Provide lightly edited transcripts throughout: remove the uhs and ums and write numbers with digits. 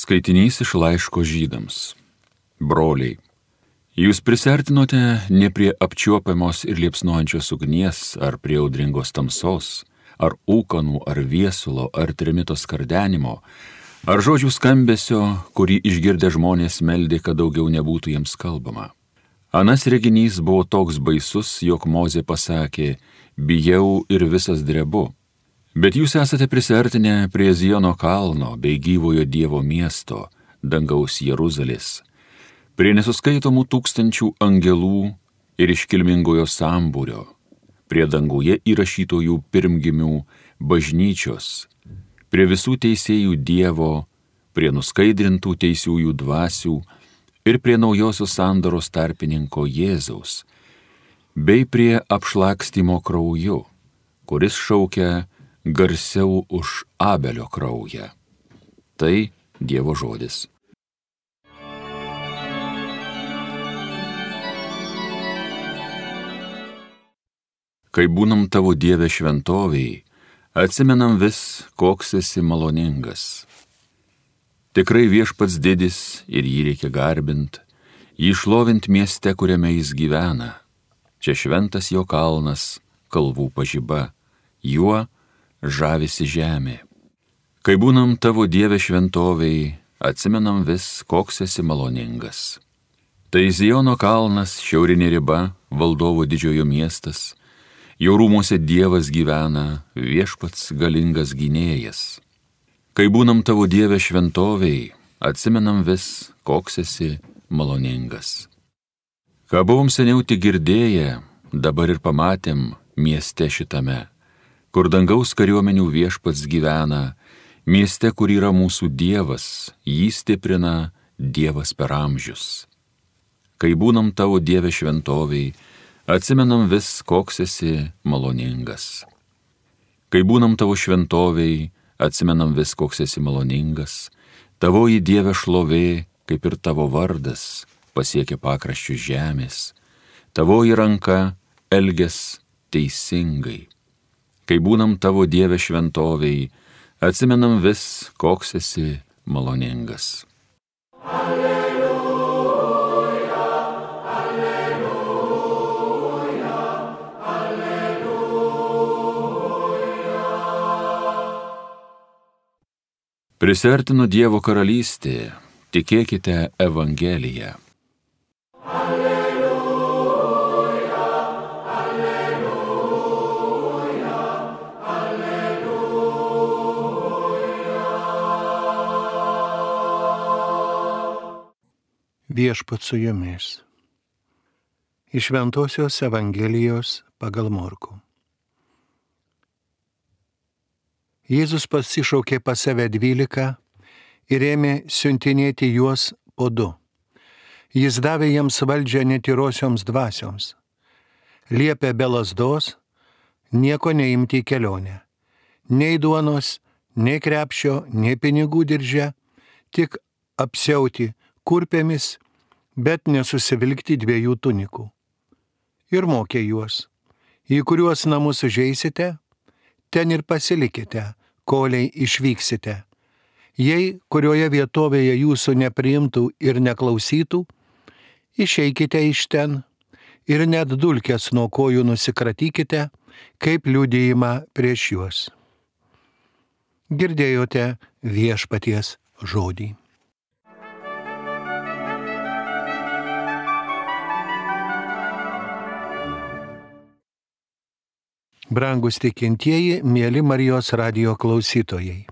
Skaitinys iš laiško Žydams. Broliai, jūs prisertinote ne prie apčiuopiamos ir liepsnojančios ugnies, ar prie audringos tamsos, ar ūkanų, ar viesulo, ar trimito skardenimo, ar žodžių skambesio, kurį išgirdę žmonės meldė, kad daugiau nebūtų jiems kalbama. Anas reginys buvo toks baisus, jog Mozė pasakė, bijau ir visas drebu. Bet jūs esate prisertinę prie Ziono kalno bei gyvojo Dievo miesto, dangaus Jeruzalės, prie nesuskaitomų tūkstančių angelų ir iškilmingojo sambūrio, prie danguje įrašytojų pirmgimių bažnyčios, prie visų teisėjų Dievo, prie nuskaidrintų teisiųjų dvasių ir prie naujosios sandoros tarpininko Jėzaus, bei prie apšlakstymo krauju, kuris šaukia garsiau už Abelio kraują. Tai Dievo žodis. Kai būnam tavo Dieve šventovėj, atsimenam vis, koks esi maloningas. Tikrai Viešpats didis ir jį reikia garbint, jį šlovint mieste, kuriame jis gyvena. Čia šventas jo kalnas, kalvų pažiba, juo žavisi žemė. Kai būnam tavo Dieve šventovėj, atsimenam vis, koks esi maloningas. Tai Ziono kalnas, šiaurinė riba, valdovo didžiojo miestas, jo rūmuose Dievas gyvena, Viešpats galingas gynėjas. Kai būnam tavo Dieve šventovėj, atsimenam vis, koks esi maloningas. Ką buvom seniau tik girdėję, dabar ir pamatėm mieste šitame, kur dangaus kariuomenių Viešpats gyvena, mieste, kur yra mūsų Dievas, jį stiprina Dievas per amžius. Kai būnam tavo Dieve šventovėj, atsimenam vis, koks esi maloningas. Kai būnam tavo šventovėj, atsimenam vis, koks esi maloningas, tavoji Dieve šlovė, kaip ir tavo vardas, pasiekia pakraščius žemės, tavoji ranka elgias teisingai. Kai būnam tavo Dieve šventovėj, atsimenam vis, koks esi maloningas. Alleluja, alleluja, alleluja. Prisertino Dievo karalystė, tikėkite Evangeliją. Viešpats su jumis. Iš Šventosios Evangelijos pagal Morkų. Jėzus pasišaukė pas save 12 ir ėmė siuntinėti juos po 2. Jis davė jiems valdžią netyrosioms dvasioms. Liepė be lazdos nieko neimti į kelionę. Nei duonos, nei krepšio, nei pinigų dirže, tik apsiauti kurpėmis, bet nesusivilkti 2 tunikų. Ir mokė juos, į kuriuos namus užeisite, ten ir pasilikite, kolei išvyksite. Jei kurioje vietovėje jūsų nepriimtų ir neklausytų, išeikite iš ten ir net dulkes nuo kojų nusikratykite, kaip liudijimą prieš juos. Girdėjote Viešpaties žodį. Brangus tikintieji, mieli Marijos radijo klausytojai.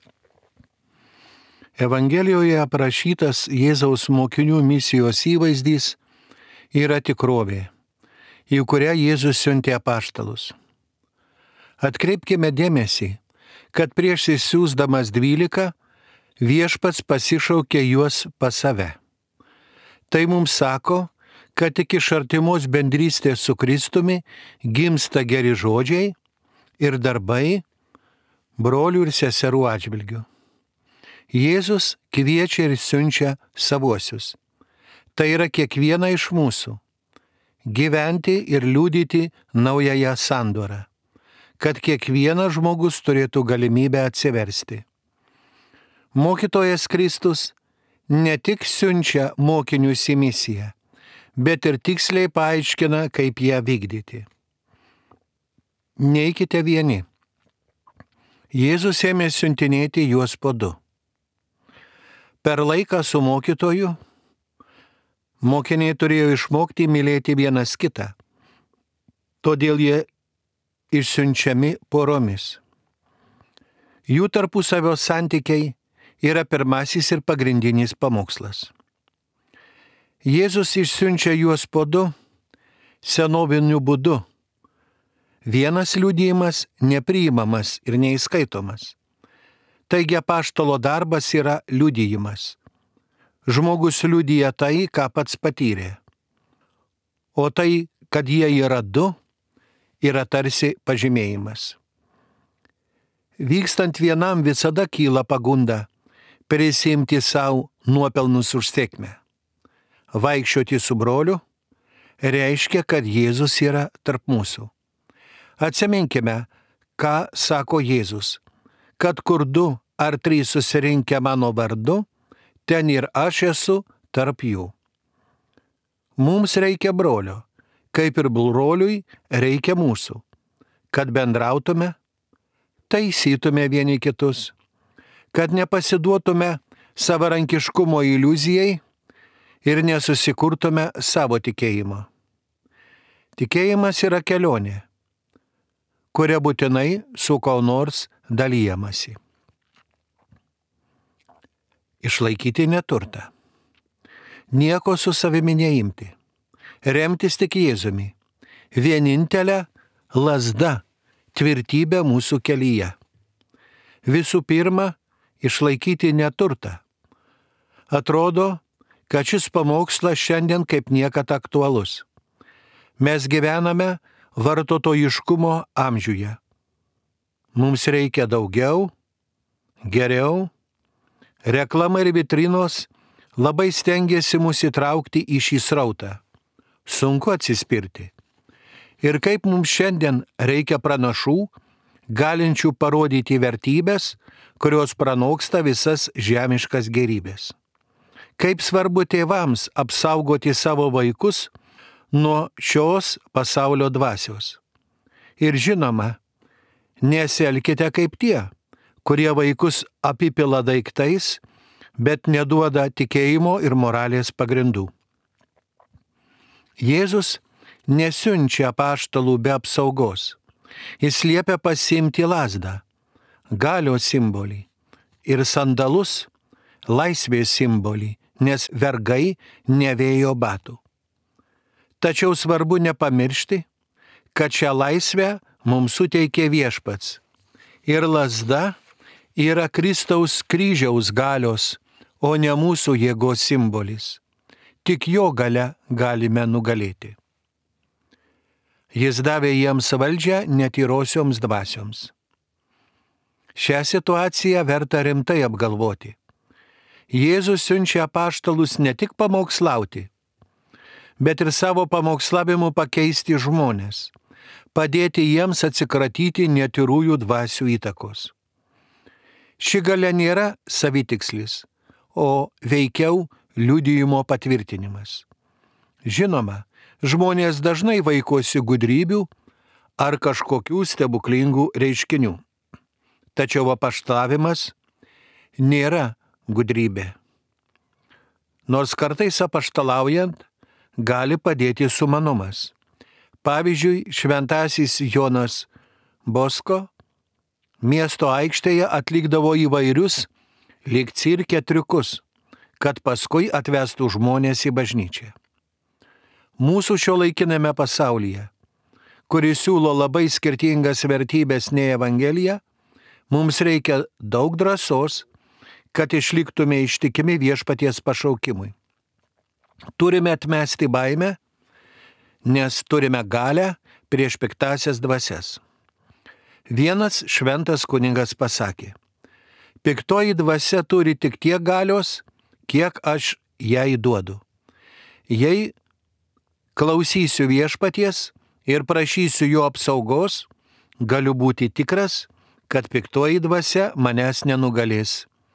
Evangelijoje aprašytas Jėzaus mokinių misijos įvaizdys yra tikrovė, į kurią Jėzus siuntė apaštalus. Atkreipkime dėmesį, kad prieš išsiųsdamas 12 Viešpats pasišaukė juos pas save. Tai mums sako, kad tik iš artimos bendrystės su Kristumi gimsta geri žodžiai ir darbai brolių ir seserų atžvilgių. Jėzus kviečia ir siunčia savuosius. Tai yra kiekvieną iš mūsų. Gyventi ir liudyti naująją sandorą, kad kiekvienas žmogus turėtų galimybę atsiversti. Mokytojas Kristus ne tik siunčia mokinius į misiją, bet ir tiksliai paaiškina, kaip ją vykdyti. Neikite vieni. Jėzus ėmė siuntinėti juos po du. Per laiką su mokytoju mokiniai turėjo išmokti mylėti vienas kitą. Todėl jie išsiunčiami poromis. Jų tarpusavio santykiai yra pirmasis ir pagrindinis pamokslas. Jėzus išsiunčia juos po du senoviniu būdu. Vienas liudijimas nepriimamas ir neįskaitomas. Taigi apaštalo darbas yra liudijimas. Žmogus liudija tai, ką pats patyrė. O tai, kad jie yra du, yra tarsi pažymėjimas. Vykstant vienam visada kyla pagunda prisiimti savo nuopelnus už sėkmę. Vaikščioti su broliu reiškia, kad Jėzus yra tarp mūsų. Atsiminkime, ką sako Jėzus, kad kur du ar trys susirinkę mano vardu, ten ir aš esu tarp jų. Mums reikia brolio, kaip ir broliui reikia mūsų, kad bendrautume, taisytume vieni kitus, kad nepasiduotume savarankiškumo iliuzijai ir nesusikurtume savo tikėjimo. Tikėjimas yra kelionė, kuria būtinai su kuo nors dalyjamasi. Išlaikyti neturtą. Nieko su savimi neimti. Remtis tik Jėzumi. Vienintelė lazda, tvirtybė mūsų kelyje. Visų pirma, išlaikyti neturtą. Atrodo, kad šis pamokslas šiandien kaip niekad aktualus. Mes gyvename vartotojiškumo amžiuje. Mums reikia daugiau, geriau. Reklama ir vitrinos labai stengiasi mus įtraukti į šį srautą. Sunku atsispirti. Ir kaip mums šiandien reikia pranašų, galinčių parodyti vertybės, kurios pranoksta visas žemiškas gėrybės. Kaip svarbu tėvams apsaugoti savo vaikus nuo šios pasaulio dvasios. Ir žinoma, nesielkite kaip tie, kurie vaikus apipila daiktais, bet neduoda tikėjimo ir moralės pagrindų. Jėzus nesiunčia apaštalų be apsaugos. Jis liepia pasiimti lazdą, galios simbolį, ir sandalus, laisvės simbolį, nes vergai nevėjo batų. Tačiau svarbu nepamiršti, kad šią laisvę mums suteikė Viešpats. Ir lazda yra Kristaus kryžiaus galios, o ne mūsų jėgos simbolis. Tik jo galia galime nugalėti. Jis davė jiems valdžią netyrosioms dvasioms. Šią situaciją verta rimtai apgalvoti. Jėzus siunčia apaštalus ne tik pamokslauti, bet ir savo pamokslavimu pakeisti žmones, padėti jiems atsikratyti netyrųjų dvasių įtakos. Ši galia nėra savitikslis, o veikiau liudijimo patvirtinimas. Žinoma, žmonės dažnai vaikosi gudrybių ar kažkokių stebuklingų reiškinių. Tačiau apaštalavimas nėra gudrybė. Nors kartais apaštalaujant gali padėti sumanumas. Pavyzdžiui, šventasis Jonas Bosko miesto aikštėje atlikdavo įvairius lyg cirke triukus, kad paskui atvestų žmonės į bažnyčią. Mūsų šiuolaikiname pasaulyje, kuris siūlo labai skirtingas vertybės nei Evangelija, mums reikia daug drąsos, kad išliktume ištikimi Viešpaties pašaukimui. Turime atmesti baimę, nes turime galią prieš piktąsias dvasias. Vienas šventas kunigas pasakė: piktoji dvasia turi tik tiek galios, kiek aš jai duodu. Jei klausysiu Viešpaties ir prašysiu jo apsaugos, galiu būti tikras, kad piktoji dvasia manęs nenugalės.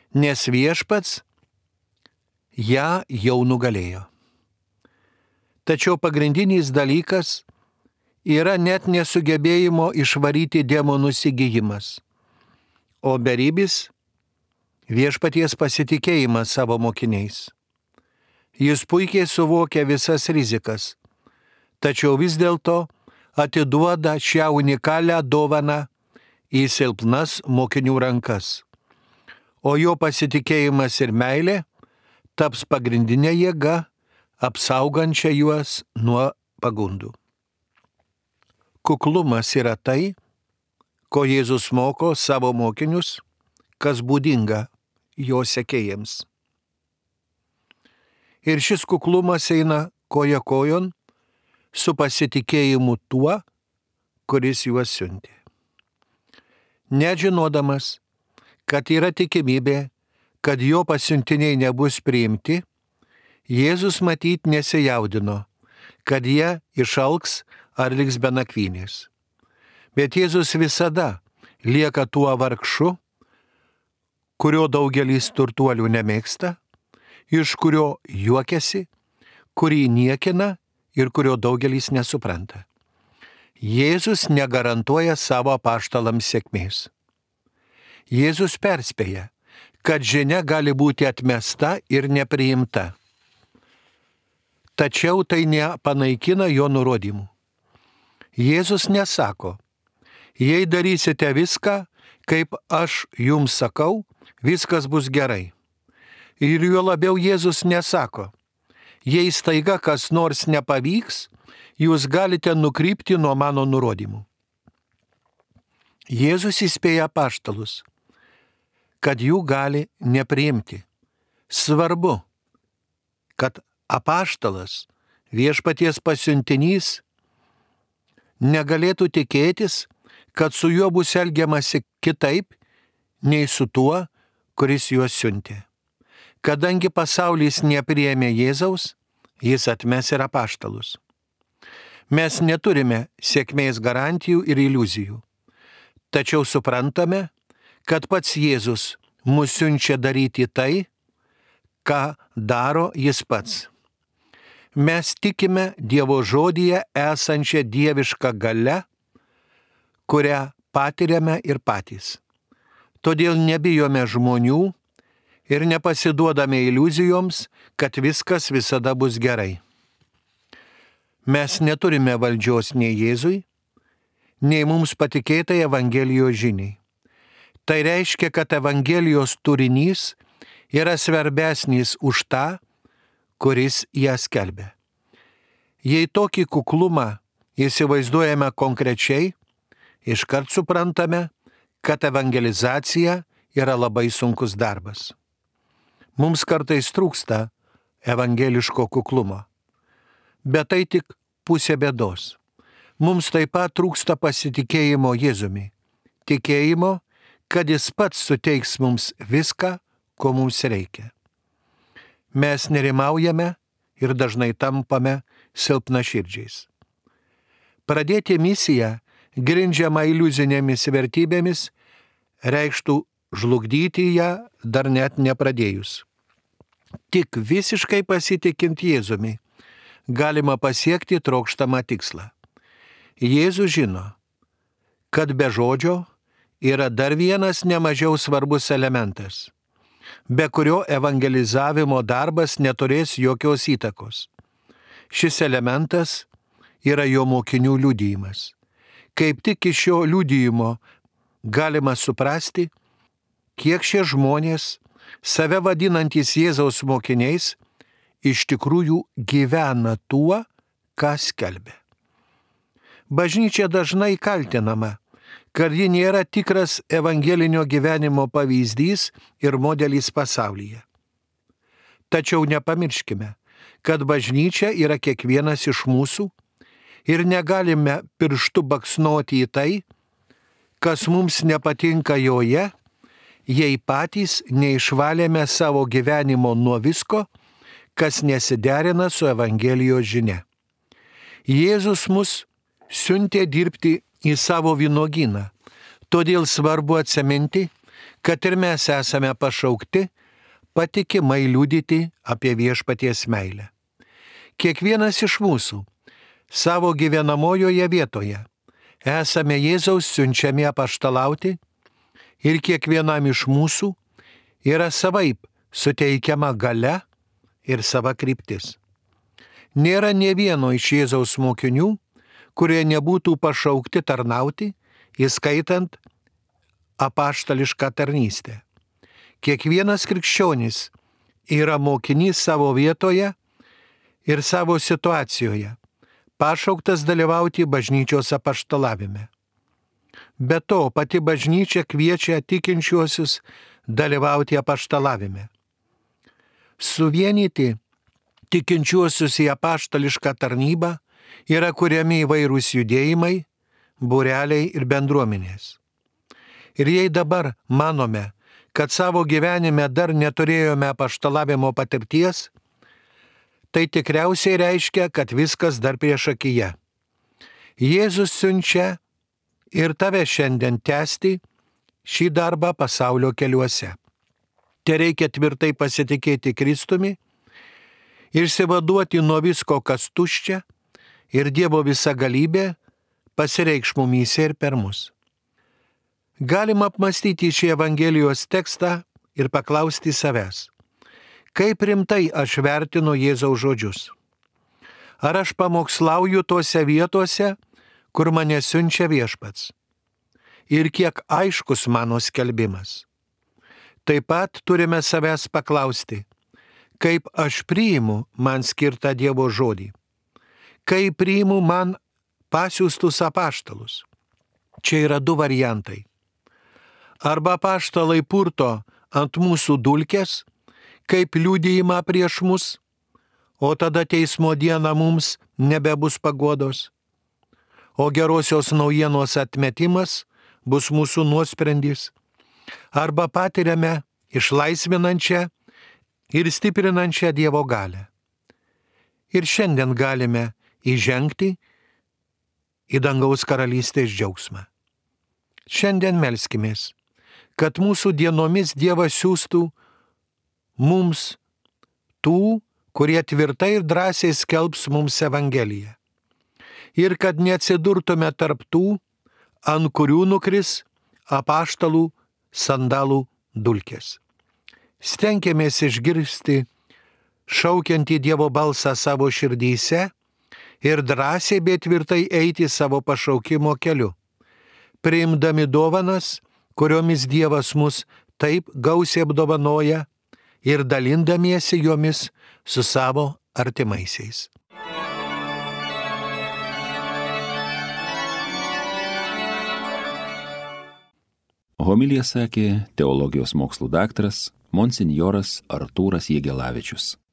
nes Viešpats ją jau nugalėjo. Tačiau pagrindinis dalykas yra net nesugebėjimo išvaryti demonus įgijimas, o beribis Viešpaties pasitikėjimas savo mokiniais. Jis puikiai suvokia visas rizikas, tačiau vis dėlto atiduoda šią unikalią dovaną į silpnas mokinių rankas, o jo pasitikėjimas ir meilė taps pagrindinė jėga, apsaugančia juos nuo pagundų. Kuklumas yra tai, ko Jėzus moko savo mokinius, kas būdinga jo sekėjams. Ir šis kuklumas eina koja kojon su pasitikėjimu tuo, kuris juos siuntė. Nežinodamas, kad yra tikimybė, kad jo pasiuntiniai nebus priimti, Jėzus matyt nesijaudino, kad jie išalks ar liks be nakvynės. Bet Jėzus visada lieka tuo vargšu, kurio daugelis turtuolių nemėgsta, iš kurio juokiasi, kurį niekina ir kurio daugelis nesupranta. Jėzus negarantuoja savo apaštalams sėkmės. Jėzus perspėja, kad žinia gali būti atmesta ir nepriimta. Tačiau tai nepanaikina jo nurodymų. Jėzus nesako, jei darysite viską, kaip aš jums sakau, viskas bus gerai. Ir juo labiau Jėzus nesako, jei staiga kas nors nepavyks, jūs galite nukrypti nuo mano nurodymų. Jėzus įspėja apaštalus, kad jų gali nepriimti. Svarbu, kad apaštalas, Viešpaties pasiuntinys, negalėtų tikėtis, kad su juo bus elgiamasi kitaip, nei su tuo, kuris juos siuntė. Kadangi pasaulis nepriėmė Jėzaus, jis atmes ir apaštalus. Mes neturime sėkmės garantijų ir iliuzijų, tačiau suprantame, kad pats Jėzus mus siunčia daryti tai, ką daro jis pats. Mes tikime Dievo žodyje esančią dievišką galią, kurią patiriame ir patys. Todėl nebijome žmonių ir nepasiduodame iliuzijoms, kad viskas visada bus gerai. Mes neturime valdžios nei Jėzui, nei mums patikėtai Evangelijos žiniai. Tai reiškia, kad Evangelijos turinys yra svarbesnis už tą, kuris ją skelbia. Jei tokį kuklumą įsivaizduojame konkrečiai, iškart suprantame, kad evangelizacija yra labai sunkus darbas. Mums kartais trūksta evangeliško kuklumo, bet tai tik pusė bėdos. Mums taip pat trūksta pasitikėjimo Jėzumi, tikėjimo, kad jis pats suteiks mums viską, ko mums reikia. Mes nerimaujame ir dažnai tampame silpnaširdžiais. Pradėti misiją, grindžiamą iliuzinėmis vertybėmis, reikštų žlugdyti ją dar net nepradėjus. Tik visiškai pasitikint Jėzumi galima pasiekti trokštamą tikslą. Jėzus žino, kad be žodžio yra dar vienas nemažiau svarbus elementas, be kurio evangelizavimo darbas neturės jokios įtakos. Šis elementas yra jo mokinių liudijimas. Kaip tik iš šio liudijimo galima suprasti, kiek šie žmonės, save vadinantys Jėzaus mokiniais, iš tikrųjų gyvena tuo, ką skelbia. Bažnyčia dažnai kaltinama, kad ji nėra tikras evangelinio gyvenimo pavyzdys ir modelis pasaulyje. Tačiau nepamirškime, kad bažnyčia yra kiekvienas iš mūsų ir negalime pirštu baksnuoti į tai, kas mums nepatinka joje, jei patys neišvalėme savo gyvenimo nuo visko, kas nesiderina su Evangelijos žinia. Jėzus mus siuntė dirbti į savo vynuogyną, todėl svarbu atsiminti, kad ir mes esame pašaukti patikimai liudyti apie viešpaties meilę. Kiekvienas iš mūsų savo gyvenamojoje vietoje esame Jėzaus siunčiami apaštalauti ir kiekvienam iš mūsų yra savaip suteikiama galia ir sava kryptis. Nėra nė vieno iš Jėzaus mokinių, kurie nebūtų pašaukti tarnauti, įskaitant apaštališką tarnystę. Kiekvienas krikščionis yra mokinys savo vietoje ir savo situacijoje, pašauktas dalyvauti bažnyčios apaštalavime. Be to, pati bažnyčia kviečia tikinčiuosius dalyvauti apaštalavime. Suvienyti tikinčiuosius į apaštališką tarnybą yra kuriami įvairūs judėjimai, būreliai ir bendruomenės. Ir jei dabar manome, kad savo gyvenime dar neturėjome apaštalavimo patirties, tai tikriausiai reiškia, kad viskas dar priešakyje. Jėzus siunčia ir tave šiandien tęsti šį darbą pasaulio keliuose. Tereikia tvirtai pasitikėti Kristumi, išsivaduoti nuo visko, kas tuščia, ir Dievo visa galybė pasireikš mumyse ir per mus. Galima apmastyti šį Evangelijos tekstą ir paklausti savęs, kaip rimtai aš vertinu Jėzaus žodžius. Ar aš pamokslauju tose vietose, kur mane siunčia viešpats? Ir kiek aiškus mano skelbimas. Taip pat turime savęs paklausti, kaip aš priimu man skirtą Dievo žodį. Kaip priimu man pasiųstus apaštalus. Čia yra du variantai. Arba apaštalai purto ant mūsų dulkes, kaip liudijimą prieš mus, o tada teismo dieną mums nebebus paguodos. O gerosios naujienos atmetimas bus mūsų nuosprendis. Arba patiriame išlaisvinančią ir stiprinančią Dievo galią. Ir šiandien galime įžengti į dangaus karalystės džiaugsmą. Šiandien melskimės, kad mūsų dienomis Dievas siųstų mums tų, kurie tvirtai ir drąsiai skelbs mums Evangeliją. Ir kad neatsidurtume tarp tų, ant kurių nukris apaštalų sandalų dulkės. Stenkėmės išgirsti šaukiantį Dievo balsą savo širdyse ir drąsiai bei tvirtai eiti savo pašaukimo keliu, priimdami dovanas, kuriomis Dievas mus taip gausiai apdovanoja ir dalindamiesi jomis su savo artimaisiais. Homiliją sakė teologijos mokslų daktaras monsinjoras Artūras Jegelavičius.